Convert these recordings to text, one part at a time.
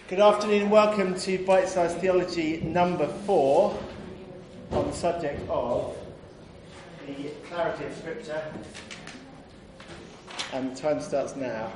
Good afternoon and welcome to Bite Size Theology number 4 on the subject of the clarity of Scripture. And the time starts now.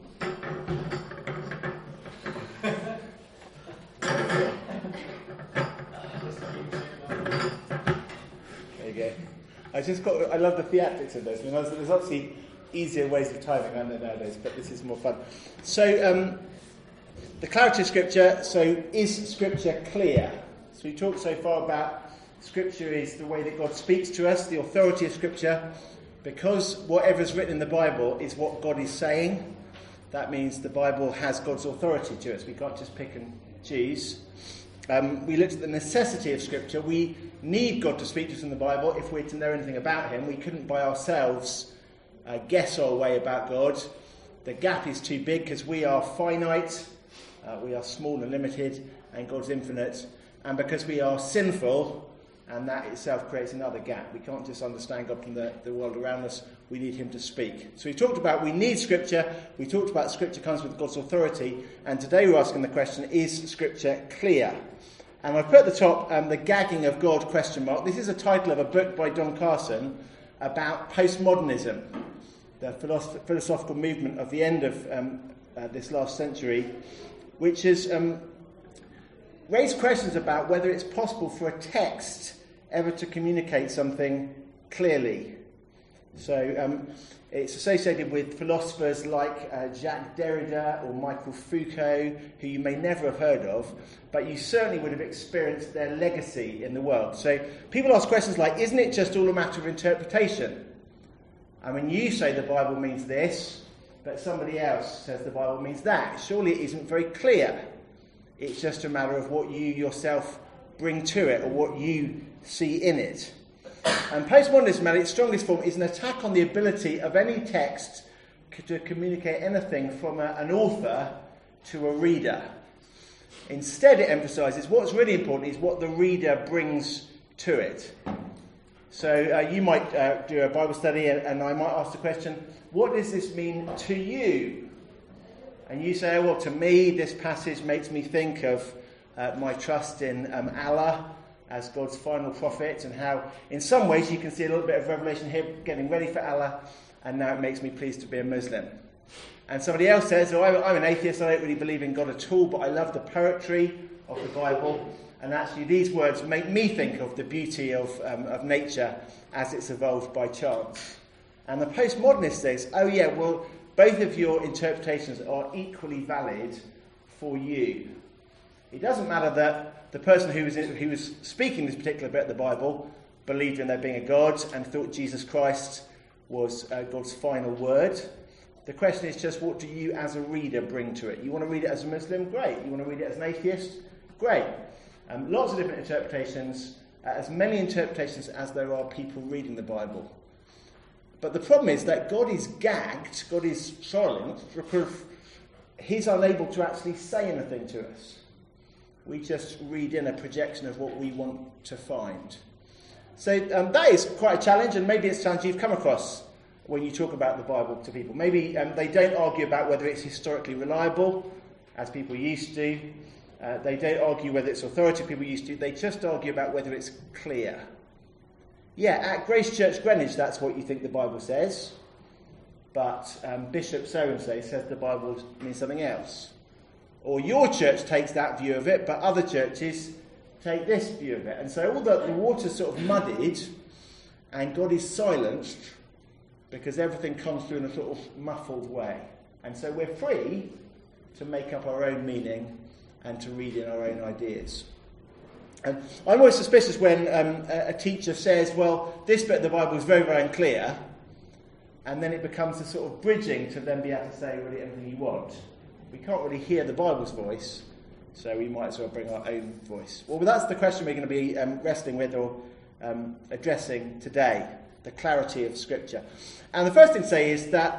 There you go. I love the theatrics of this. I mean, there's obviously easier ways of timing, aren't there, nowadays, but this is more fun. So, the clarity of Scripture, so is Scripture clear? So we talked so far about Scripture is the way that God speaks to us, the authority of Scripture, because whatever's written in the Bible is what God is saying. That means the Bible has God's authority to us. We can't just pick and choose. We looked at the necessity of Scripture. We need God to speak to us in the Bible if we're to know anything about him. We couldn't by ourselves guess our way about God. The gap is too big because we are finite. We are small and limited, and God's infinite. And because we are sinful, and that itself creates another gap. We can't just understand God from the world around us. We need him to speak. So we talked about we need Scripture. We talked about Scripture comes with God's authority. And today we're asking the question, is Scripture clear? And I've put at the top, the gagging of God, ? This is a title of a book by Don Carson about postmodernism, the philosophical movement of the end of this last century, which has raised questions about whether it's possible for a text ever to communicate something clearly. So it's associated with philosophers like Jacques Derrida or Michel Foucault, who you may never have heard of, but you certainly would have experienced their legacy in the world. So people ask questions like, isn't it just all a matter of interpretation? I mean, you say the Bible means this, but somebody else says the Bible means that. Surely it isn't very clear. It's just a matter of what you yourself bring to it or what you see in it. And postmodernism at its strongest form is an attack on the ability of any text to communicate anything from an author to a reader. Instead, it emphasises what's really important is what the reader brings to it. So you might do a Bible study and I might ask the question, what does this mean to you? And you say, well, to me, this passage makes me think of my trust in Allah as God's final prophet, and how, in some ways, you can see a little bit of revelation here, getting ready for Allah, and now it makes me pleased to be a Muslim. And somebody else says, oh, I'm an atheist, I don't really believe in God at all, but I love the poetry of the Bible, and actually these words make me think of the beauty of nature as it's evolved by chance. And the postmodernist says, oh yeah, well, both of your interpretations are equally valid for you. It doesn't matter that the person who was speaking this particular bit of the Bible believed in there being a God and thought Jesus Christ was God's final word. The question is just, what do you as a reader bring to it? You want to read it as a Muslim? Great. You want to read it as an atheist? Great. Lots of different interpretations, as many interpretations as there are people reading the Bible. But the problem is that God is gagged, God is silent, because he's unable to actually say anything to us. We just read in a projection of what we want to find. So that is quite a challenge, and maybe it's a challenge you've come across when you talk about the Bible to people. Maybe they don't argue about whether it's historically reliable, as people used to. They don't argue whether it's authority, people used to. They just argue about whether it's clear. Yeah, at Grace Church Greenwich, that's what you think the Bible says. But Bishop so-and-so says the Bible means something else. Or your church takes that view of it, but other churches take this view of it. And so all the water's sort of muddied, and God is silenced, because everything comes through in a sort of muffled way. And so we're free to make up our own meaning and to read in our own ideas. And I'm always suspicious when a teacher says, well, this bit of the Bible is very, very unclear, and then it becomes a sort of bridging to then be able to say really anything you want. We can't really hear the Bible's voice, so we might as well bring our own voice. Well, that's the question we're going to be wrestling with or addressing today, the clarity of Scripture. And the first thing to say is that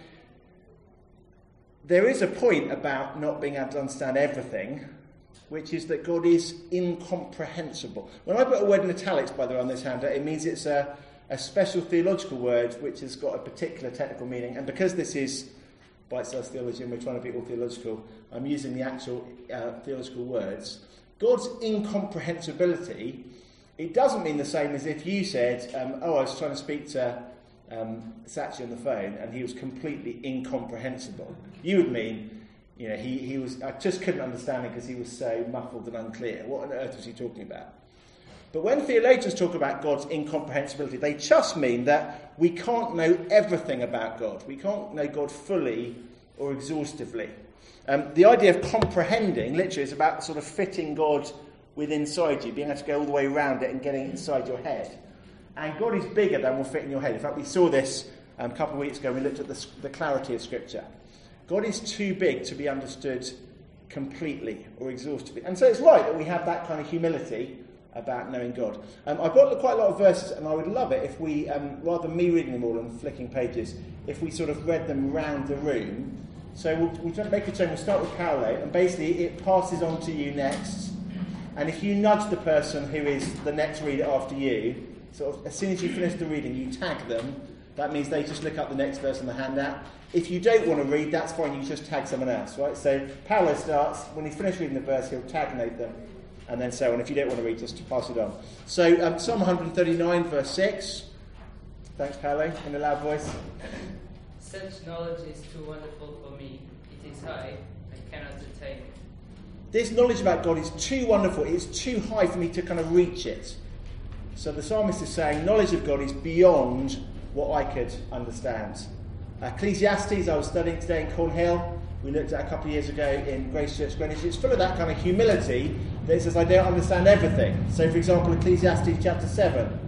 there is a point about not being able to understand everything, which is that God is incomprehensible. When I put a word in italics, by the way, on this handout, it means it's a special theological word which has got a particular technical meaning. And because this is bite-sized theology and we're trying to be all theological. I'm using the actual theological words. God's incomprehensibility, it doesn't mean the same as if you said, I was trying to speak to Sachi on the phone and he was completely incomprehensible. You would mean, he was, I just couldn't understand it because he was so muffled and unclear. What on earth was he talking about? But when theologians talk about God's incomprehensibility, they just mean that we can't know everything about God. We can't know God fully or exhaustively. The idea of comprehending, literally, is about sort of fitting God within inside you, being able to go all the way around it and getting it inside your head. And God is bigger than will fit in your head. In fact, we saw this a couple of weeks ago. We looked at the clarity of Scripture. God is too big to be understood completely or exhaustively. And so it's right that we have that kind of humility about knowing God. I've got quite a lot of verses, and I would love it if we, rather than me reading them all and flicking pages, if we sort of read them round the room. So we'll make a change. We'll start with Paolo, and basically it passes on to you next. And if you nudge the person who is the next reader after you, sort of as soon as you finish the reading, you tag them. That means they just look up the next verse on the handout. If you don't want to read, that's fine. You just tag someone else, right? So Paolo starts. When he's finished reading the verse, he'll tag Nathan. And then so on. If you don't want to read, just pass it on. So Psalm 139, verse 6. Thanks, Paolo, in a loud voice. Such knowledge is too wonderful for me. It is high, I cannot attain it. This knowledge about God is too wonderful. It's too high for me to kind of reach it. So the psalmist is saying knowledge of God is beyond what I could understand. Ecclesiastes, I was studying today in Cornhill. We looked at a couple of years ago in Grace Church Greenwich. It's full of that kind of humility that says I don't understand everything. So, for example, Ecclesiastes chapter 7.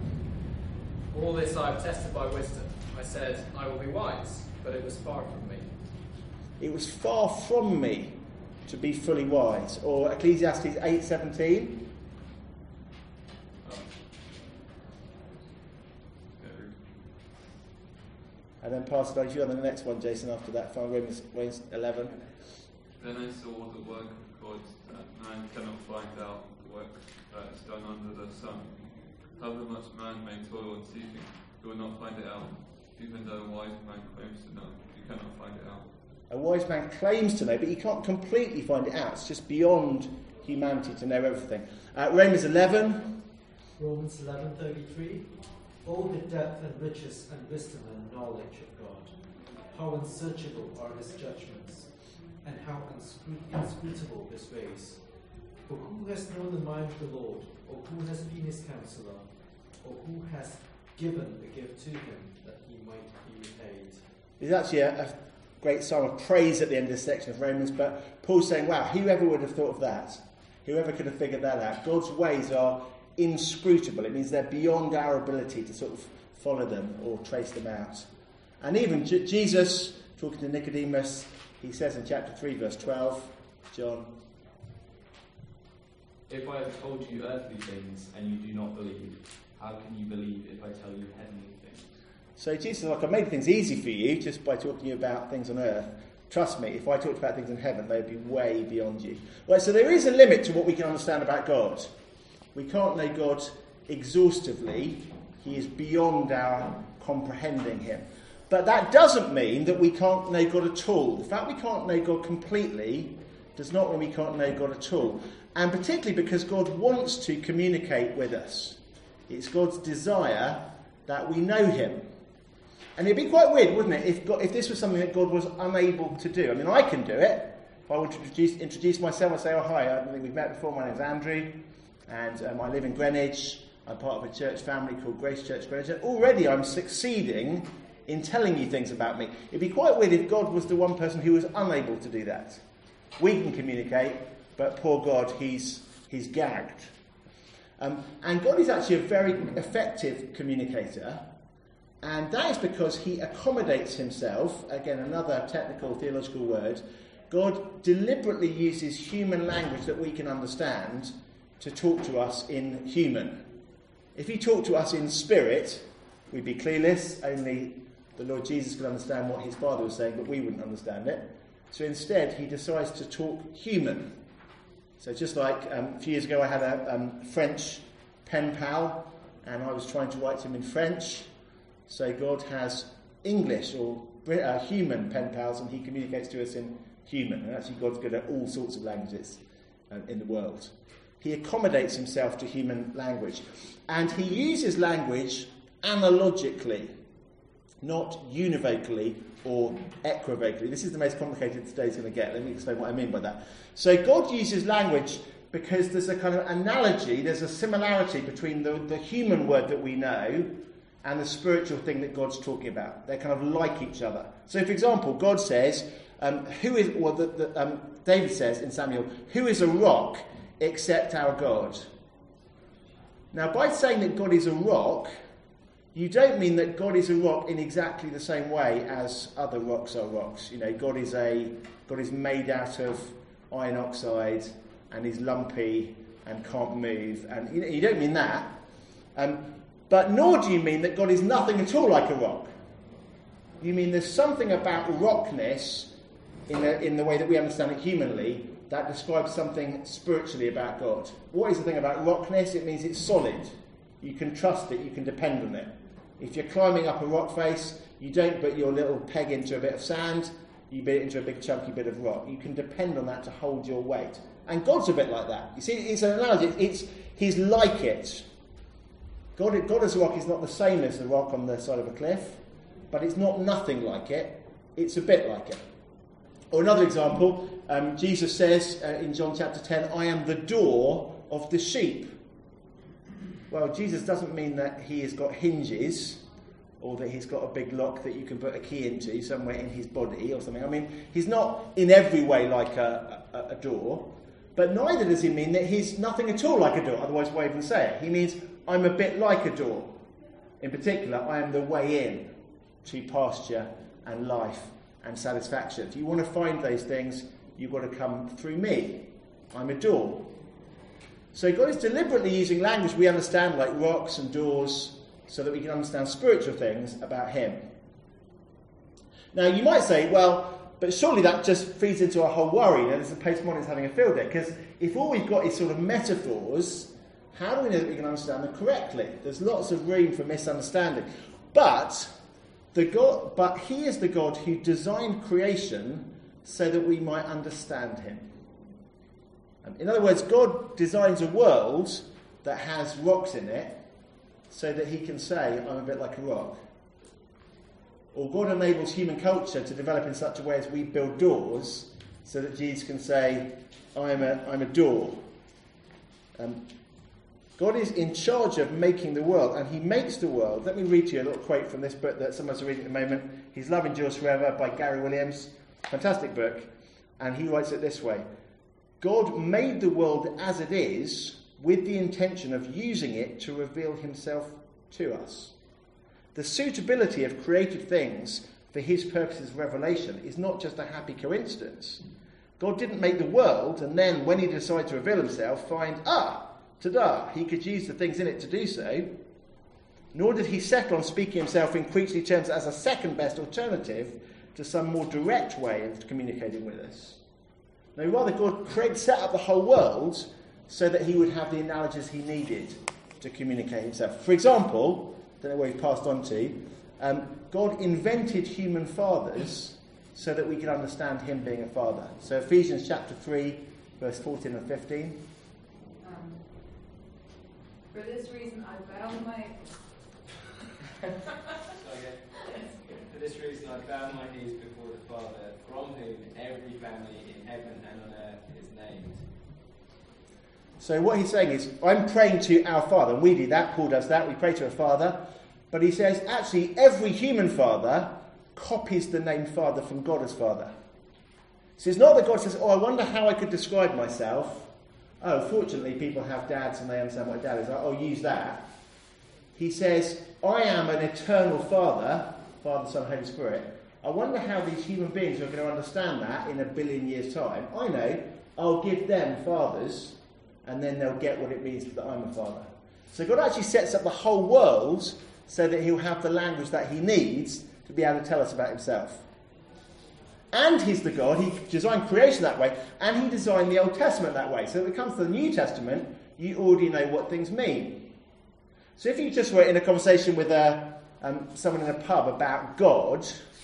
All this I have tested by wisdom. I said, I will be wise, but it was far from me. It was far from me to be fully wise. Or Ecclesiastes 8:17. And then pass it on to you on the next one, Jason, after that. Find Romans 11. Then I saw the work of God, that man cannot find out the work that is done under the sun. However much man may toil in seeking, he will not find it out. Even though a wise man claims to know, he cannot find it out. A wise man claims to know, but he can't completely find it out. It's just beyond humanity to know everything. Romans 11. Romans 11:33. Oh, the depth and riches and wisdom and knowledge of God. How unsearchable are his judgments, and how inscrutable his ways. For who has known the mind of the Lord, or who has been his counselor, or who has given a gift to him that he might be repaid? There's actually a great psalm of praise at the end of this section of Romans, but Paul's saying, wow, whoever would have thought of that? Whoever could have figured that out? God's ways are inscrutable. It means they're beyond our ability to sort of follow them or trace them out. And even Jesus, talking to Nicodemus, he says in chapter 3, verse 12, John, if I have told you earthly things and you do not believe, how can you believe if I tell you heavenly things? So Jesus is like, I made things easy for you just by talking to you about things on earth. Trust me, if I talked about things in heaven, they'd be way beyond you. Right, so there is a limit to what we can understand about God. We can't know God exhaustively. He is beyond our comprehending him. But that doesn't mean that we can't know God at all. The fact we can't know God completely does not mean we can't know God at all. And particularly because God wants to communicate with us. It's God's desire that we know him. And it'd be quite weird, wouldn't it, if this was something that God was unable to do. I mean, I can do it. If I want to introduce myself and say, oh, hi, I don't think we've met before. My name's Andrew. And I live in Greenwich. I'm part of a church family called Grace Church Greenwich. And already I'm succeeding in telling you things about me. It'd be quite weird if God was the one person who was unable to do that. We can communicate, but poor God, he's gagged. And God is actually a very effective communicator. And that is because he accommodates himself. Again, another technical theological word. God deliberately uses human language that we can understand to talk to us in human. If he talked to us in spirit, we'd be clueless. Only the Lord Jesus could understand what his Father was saying, but we wouldn't understand it. So instead, he decides to talk human. So just like a few years ago, I had a French pen pal, and I was trying to write to him in French. So God has English or human pen pals, and he communicates to us in human. And actually God's good at all sorts of languages in the world. He accommodates himself to human language. And he uses language analogically, not univocally or equivocally. This is the most complicated today's going to get. Let me explain what I mean by that. So God uses language because there's a kind of analogy, there's a similarity between the human word that we know and the spiritual thing that God's talking about. They're kind of like each other. So, for example, God says, David says in Samuel, "Who is a rock except our God?" Now, by saying that God is a rock, you don't mean that God is a rock in exactly the same way as other rocks are rocks. You know, God is made out of iron oxide and is lumpy and can't move, and you don't mean that. But nor do you mean that God is nothing at all like a rock. You mean there's something about rockness in the way that we understand it humanly that describes something spiritually about God. What is the thing about rockness? It means it's solid. You can trust it, you can depend on it. If you're climbing up a rock face, you don't put your little peg into a bit of sand, you put it into a big chunky bit of rock. You can depend on that to hold your weight. And God's a bit like that. You see, it's an analogy. He's like it. God as a rock is not the same as the rock on the side of a cliff, but it's not nothing like it. It's a bit like it. Or another example, Jesus says in John chapter 10, "I am the door of the sheep." Well, Jesus doesn't mean that he has got hinges or that he's got a big lock that you can put a key into somewhere in his body or something. I mean, he's not in every way like a door, but neither does he mean that he's nothing at all like a door, otherwise why even say it? He means, I'm a bit like a door. In particular, I am the way in to pasture and life and satisfaction. If you want to find those things, you've got to come through me. I'm a door. So God is deliberately using language we understand, like rocks and doors, so that we can understand spiritual things about him. Now, you might say, well, but surely that just feeds into our whole worry. You know, the postmodernists having a field day, because if all we've got is sort of metaphors, how do we know that we can understand them correctly? There's lots of room for misunderstanding. But he is the God who designed creation so that we might understand him. In other words, God designs a world that has rocks in it so that he can say, I'm a bit like a rock. Or God enables human culture to develop in such a way as we build doors so that Jesus can say, I'm a door. God is in charge of making the world, and he makes the world. Let me read to you a little quote from this book that some of us are reading at the moment. His Love Endures Forever by Gary Williams. Fantastic book. And he writes it this way. God made the world as it is with the intention of using it to reveal himself to us. The suitability of created things for his purposes of revelation is not just a happy coincidence. God didn't make the world and then, when he decided to reveal himself, find, ta-da, he could use the things in it to do so. Nor did he settle on speaking himself in creaturely terms as a second best alternative to some more direct way of communicating with us. No, rather God set up the whole world so that he would have the analogies he needed to communicate himself. For example, I don't know where he passed on to, God invented human fathers so that we could understand him being a father. So Ephesians chapter 3, verse 14 and 15. For this reason I bound my... For this reason I bow my knees before the Father, from whom every family in heaven and on earth is named. So what he's saying is, I'm praying to our Father, and we do that, Paul does that, we pray to a Father, but he says, actually, every human father copies the name Father from God as Father. So it's not that God says, I wonder how I could describe myself. Oh, fortunately, people have dads and they understand what a dad is. I'll use that. He says, I am an eternal Father, Father, Son, Holy Spirit. I wonder how these human beings are going to understand that in 1 billion years' time. I know. I'll give them fathers, and then they'll get what it means that I'm a father. So God actually sets up the whole world so that he'll have the language that he needs to be able to tell us about himself. And he's the God, he designed creation that way, and he designed the Old Testament that way. So when it comes to the New Testament, you already know what things mean. So if you just were in a conversation with someone in a pub about God,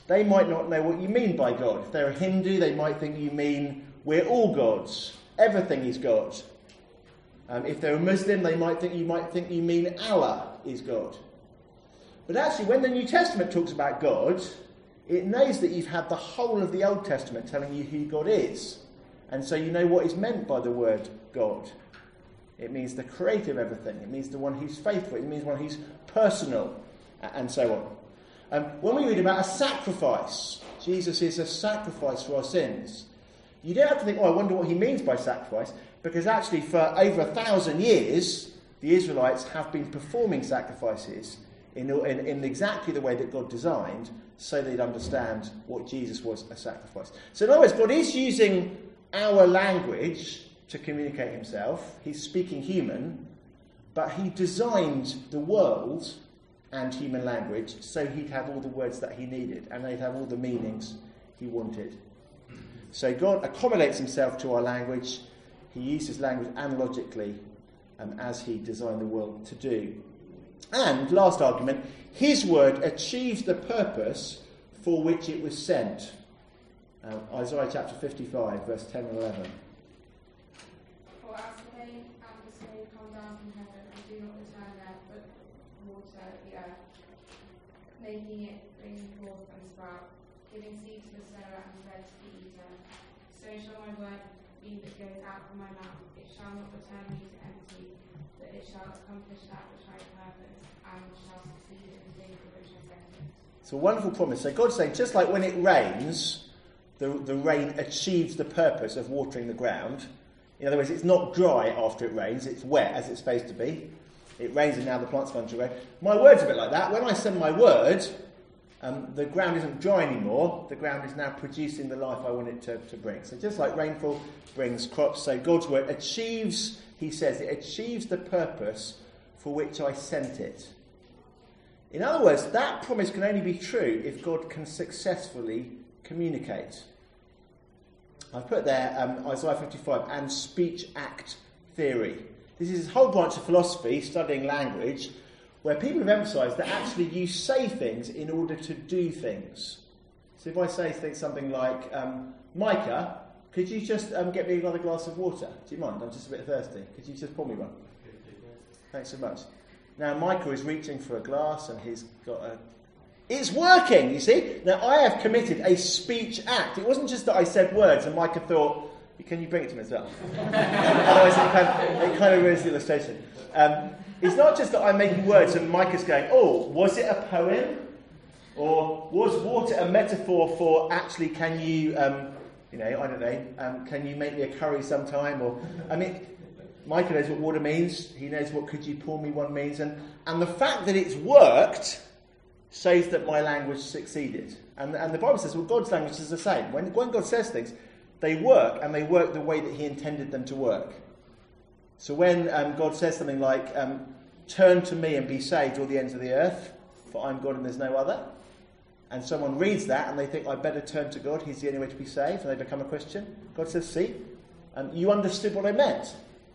they might not know what you mean by God. If they're a Hindu, they might think you mean we're all gods. Everything is God. If they're a Muslim, they might think you mean Allah is God. But actually, when the New Testament talks about God, it knows that you've had the whole of the Old Testament telling you who God is. And so you know what is meant by the word God. It means the creator of everything. It means the one who's faithful. It means one who's personal, and so on. When we read about a sacrifice, Jesus is a sacrifice for our sins. You don't have to think, I wonder what he means by sacrifice, because actually for over 1,000 years, the Israelites have been performing sacrifices in exactly the way that God designed, so they'd understand what Jesus was, a sacrifice. So in other words, God is using our language to communicate himself. He's speaking human, but he designed the world and human language so he'd have all the words that he needed, and they'd have all the meanings he wanted. So God accommodates himself to our language. He uses language analogically as he designed the world to do. And, last argument, his word achieves the purpose for which it was sent. Isaiah chapter 55, verse 10 and 11. For as the rain and the snow come down from heaven and do not return there, but water the earth, making it bring forth and sprout, giving seed to the sower and bread to the eater, so shall my word be that goes out from my mouth. It shall not return me to empty, but it shall accomplish that which I purpose, and shall succeed in the thing for which I sent it. It's a wonderful promise. So God's saying, just like when it rains, the rain achieves the purpose of watering the ground. In other words, it's not dry after it rains, it's wet as it's supposed to be. It rains and now the plant's going to grow. My word's a bit like that. When I send my word, the ground isn't dry anymore. The ground is now producing the life I want it to bring. So just like rainfall brings crops, so God's word achieves, he says, it achieves the purpose for which I sent it. In other words, that promise can only be true if God can successfully communicate. I've put there Isaiah 55 and speech-act theory. This is a whole branch of philosophy, studying language, where people have emphasised that actually you say things in order to do things. So if I say something like, Micah, could you just get me another glass of water? Do you mind? I'm just a bit thirsty. Could you just pour me one? Thanks so much. Now Micah is reaching for a glass and he's got a... It's working, you see. Now I have committed a speech act. It wasn't just that I said words and Micah thought, can you bring it to me as well? Otherwise it kind of ruins the illustration. It's not just that I'm making words and Micah's going, was it a poem? Or was water a metaphor for actually can you, can you make me a curry sometime? Or, Micah knows what water means. He knows what could you pour me one means. And the fact that it's worked shows that my language succeeded. And the Bible says, God's language is the same. When God says things, they work, and they work the way that he intended them to work. So when God says something like, turn to me and be saved, all the ends of the earth, for I'm God and there's no other, and someone reads that and they think, I better turn to God, he's the only way to be saved, and they become a Christian, God says, see, you understood what I meant.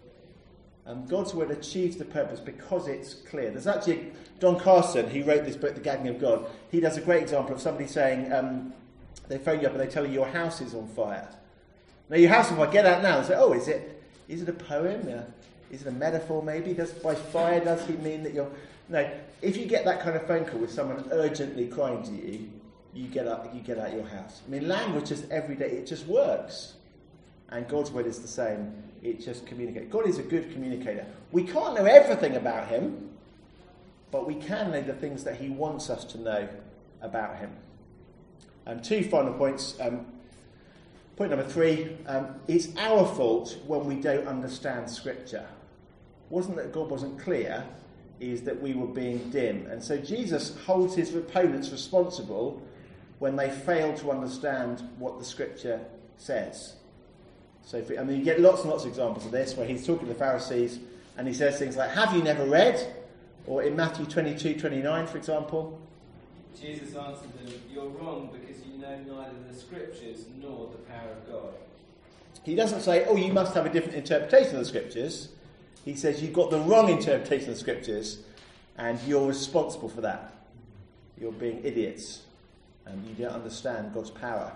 God's word achieves the purpose because it's clear. There's actually Don Carson, who wrote this book, The Gagging of God. He does a great example of somebody saying, they phone you up and they tell you your house is on fire. Now your house is on fire, get out now. And say, is it a poem? Is it a metaphor maybe? By fire, does he mean that you're... No, if you get that kind of phone call with someone urgently crying to you, you get out your house. Language just every day, it just works. And God's word is the same. It just communicates. God is a good communicator. We can't know everything about him, but we can know the things that he wants us to know about him. Two final points. Point number 3, it's our fault when we don't understand Scripture. It wasn't that God wasn't clear, is that we were being dim. And so Jesus holds his opponents responsible when they fail to understand what the Scripture says. So, you get lots and lots of examples of this, where he's talking to the Pharisees, and he says things like, have you never read? Or in Matthew 22:29, for example. Jesus answered them, you're wrong, because you know neither the Scriptures nor the power of God. He doesn't say, you must have a different interpretation of the Scriptures. He says, you've got the wrong interpretation of the Scriptures, and you're responsible for that. You're being idiots. You don't understand God's power.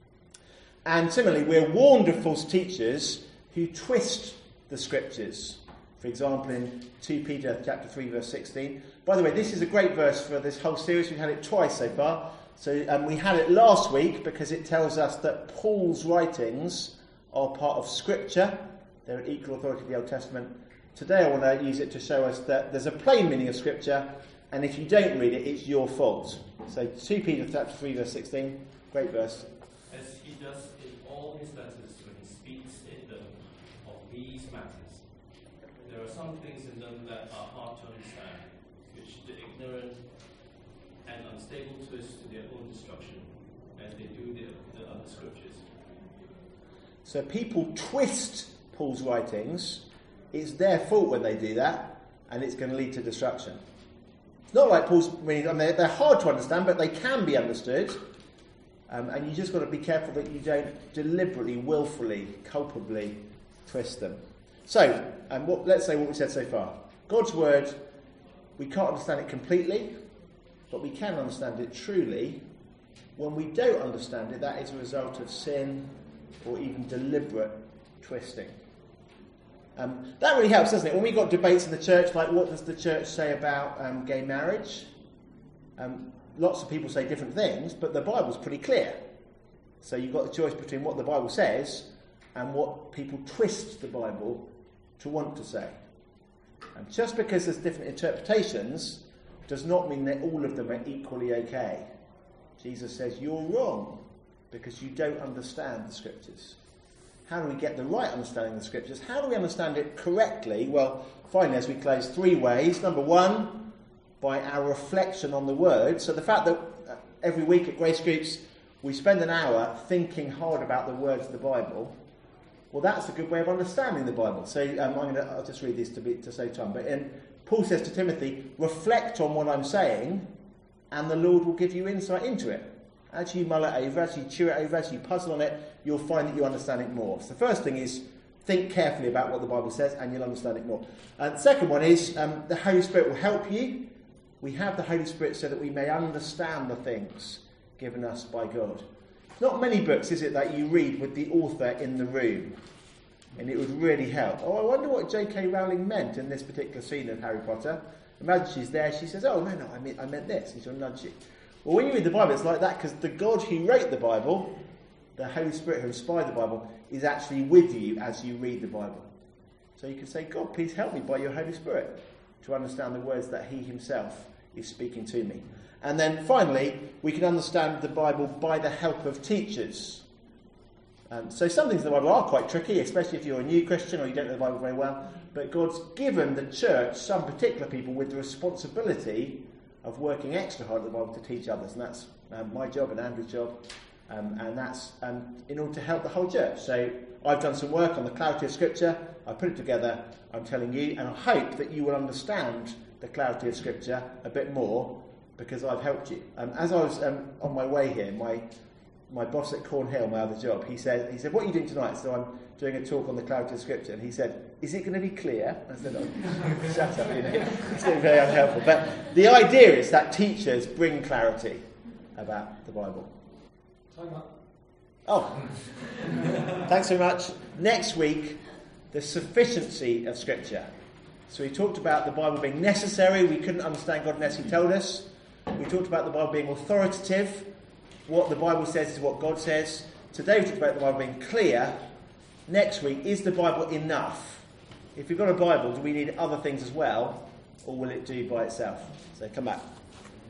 And similarly, we're warned of false teachers who twist the scriptures. For example, in 2 Peter chapter 3, verse 16. By the way, this is a great verse for this whole series. We've had it twice so far. So we had it last week because it tells us that Paul's writings are part of Scripture. They're an equal authority of the Old Testament. Today I want to use it to show us that there's a plain meaning of Scripture, and if you don't read it, it's your fault. So 2 Peter chapter 3, verse 16. Great verse. As he does in all his letters when he speaks in them of these matters. There are some things in them that are hard to understand, which the ignorant and unstable twist to their own destruction, as they do the other scriptures. So people twist Paul's writings. It's their fault when they do that, and it's going to lead to destruction. It's not like Paul's readings. I mean, they're hard to understand, but they can be understood. And you just got to be careful that you don't deliberately, willfully, culpably twist them. So, let's say what we said so far. God's word, we can't understand it completely, but we can understand it truly. When we don't understand it, that is a result of sin or even deliberate twisting. That really helps, doesn't it? When we've got debates in the church, like what does the church say about gay marriage? Lots of people say different things, but the Bible's pretty clear. So you've got the choice between what the Bible says and what people twist the Bible to want to say. And just because there's different interpretations does not mean that all of them are equally okay. Jesus says you're wrong because you don't understand the Scriptures. How do we get the right understanding of the Scriptures? How do we understand it correctly? Well, finally, as we close, 3 ways. Number 1, by our reflection on the Word. So the fact that every week at Grace Groups we spend an hour thinking hard about the words of the Bible, well, that's a good way of understanding the Bible. So I'll just read this to save time. But Paul says to Timothy, reflect on what I'm saying, and the Lord will give you insight into it. As you mull it over, as you chew it over, as you puzzle on it, you'll find that you understand it more. So the first thing is think carefully about what the Bible says, and you'll understand it more. And the second one is the Holy Spirit will help you. We have the Holy Spirit so that we may understand the things given us by God. Not many books, is it, that you read with the author in the room, and it would really help. Oh, I wonder what J.K. Rowling meant in this particular scene of Harry Potter. Imagine she's there, she says, oh, no, I meant this, and she'll nudge you. Well, when you read the Bible, it's like that, because the God who wrote the Bible, the Holy Spirit who inspired the Bible, is actually with you as you read the Bible. So you can say, God, please help me by your Holy Spirit to understand the words that he himself is speaking to me. And then finally, we can understand the Bible by the help of teachers. So some things in the Bible are quite tricky, especially if you're a new Christian or you don't know the Bible very well. But God's given the church some particular people with the responsibility of working extra hard at the Bible to teach others. And that's my job and Andrew's job. And that's in order to help the whole church. So I've done some work on the clarity of Scripture. I put it together, I'm telling you, and I hope that you will understand the clarity of Scripture a bit more, because I've helped you. As I was on my way here, my boss at Cornhill, my other job, he said, what are you doing tonight? So I'm doing a talk on the clarity of Scripture, and he said, is it going to be clear? I said, oh, shut up, it's not very unhelpful. But the idea is that teachers bring clarity about the Bible. Time up. Oh, thanks so much. Next week, the sufficiency of Scripture. So we talked about the Bible being necessary. We couldn't understand God unless he told us. We talked about the Bible being authoritative. What the Bible says is what God says. Today we talked about the Bible being clear. Next week, is the Bible enough? If we've got a Bible, do we need other things as well? Or will it do by itself? So come back.